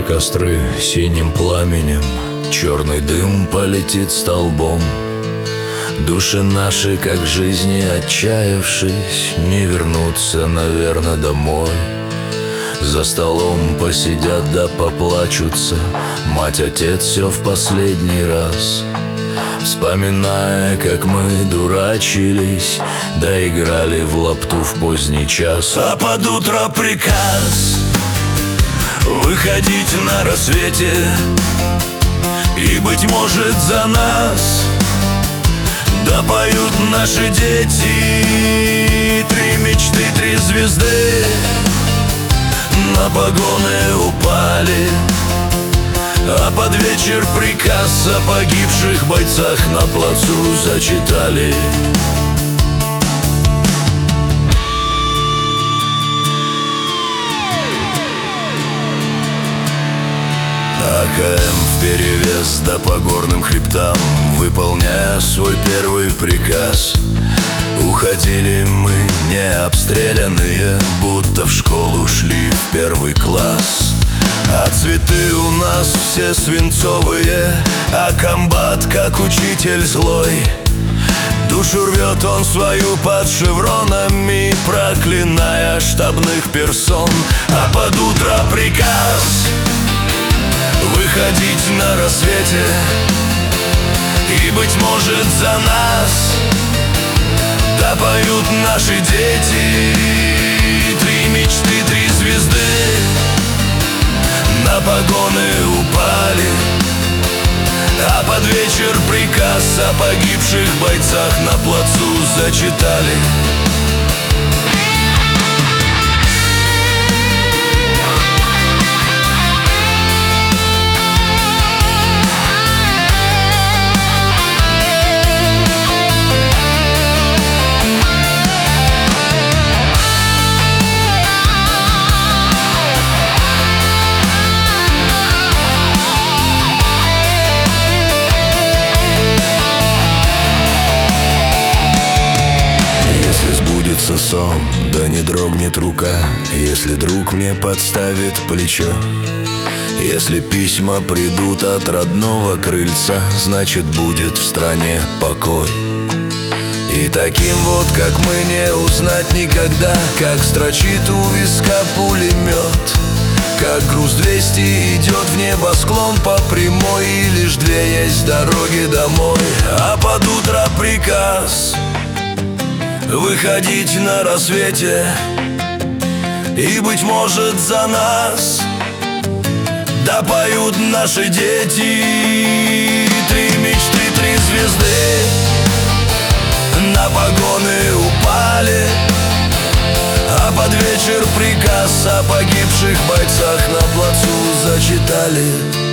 костры синим пламенем, черный дым полетит столбом. Души наши, как в жизни отчаявшись, не вернутся, наверное, домой. За столом посидят да поплачутся, мать, отец, все в последний раз, вспоминая, как мы дурачились, да играли в лапту в поздний час. А под утро приказ выходить на рассвете, и, быть может, за нас да поют наши дети. 3 мечты, 3 звезды на погоны упали, а под вечер приказ о погибших бойцах на плацу зачитали. АКМ вперевес да по горным хребтам, выполняя свой первый приказ, уходили мы не обстрелянные, будто в школу шли в первый класс. А цветы у нас все свинцовые, а комбат как учитель злой. Душу рвет он свою под шевронами, проклиная штабных персон. А под утро приказ выходить на рассвете, и, быть может, за нас да поют наши дети. 3 мечты, 3 звезды на погоны упали, а под вечер приказ о погибших бойцах на плацу зачитали. Сон, да не дрогнет рука, если друг мне подставит плечо. Если письма придут от родного крыльца, значит, будет в стране покой. И таким вот, как мы, не узнать никогда, как строчит у виска пулемет, как груз 200 идет в небосклон по прямой, и лишь 2 есть дороги домой. А под утро приказ выходить на рассвете, и, быть может, за нас да поют наши дети. 3 мечты, 3 звезды на погоны упали, а под вечер приказ о погибших бойцах на плацу зачитали.